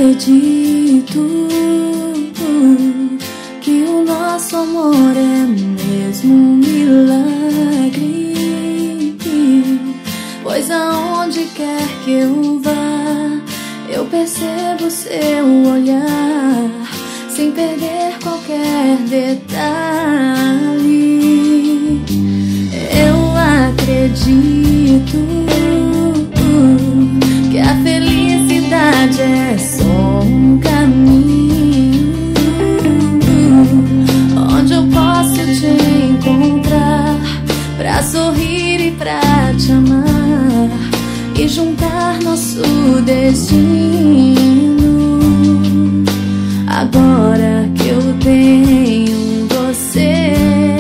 acredito que o nosso amor é mesmo um milagre, pois aonde quer que eu vá, eu percebo seu olhar, sem perder qualquer detalhe. Eu acredito que a felicidade é só um caminho onde eu posso te encontrar, pra sorrir e pra te amar e juntar nosso destino. Agora que eu tenho você,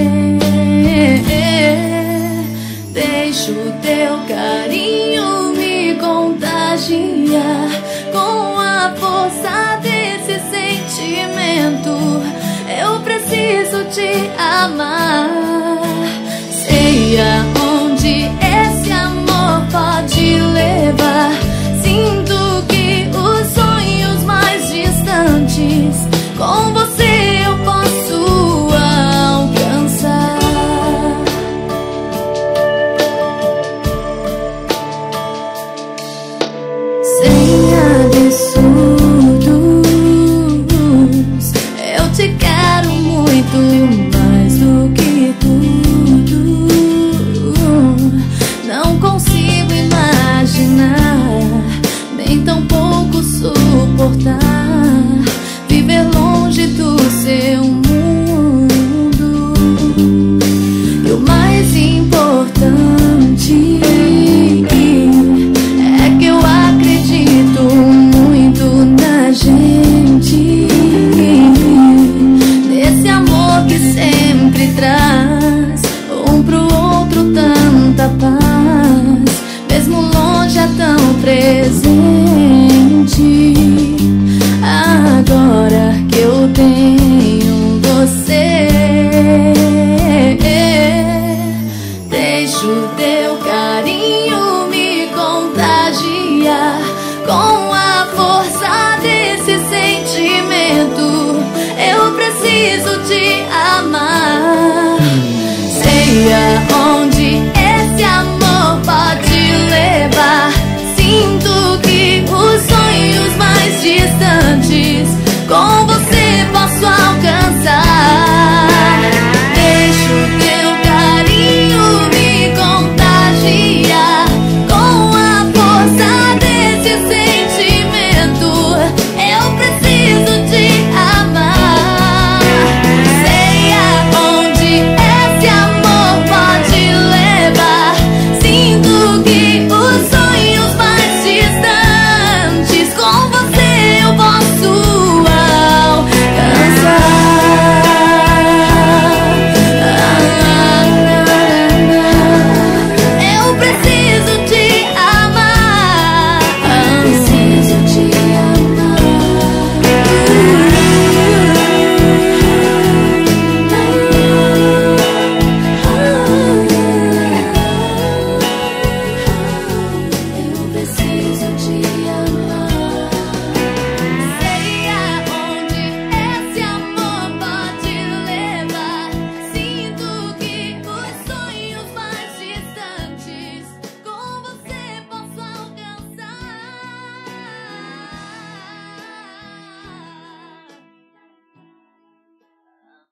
deixa o teu carinho me contagiar com a força desse sentimento. Eu preciso te amar. Sei aonde esse amor pode levar. Sinto que os sonhos mais distantes com você eu posso alcançar. Sem absurdos, eu te quero muito mais do que tudo. Não consigo imaginar, nem tampouco suportar viver longe do seu mundo.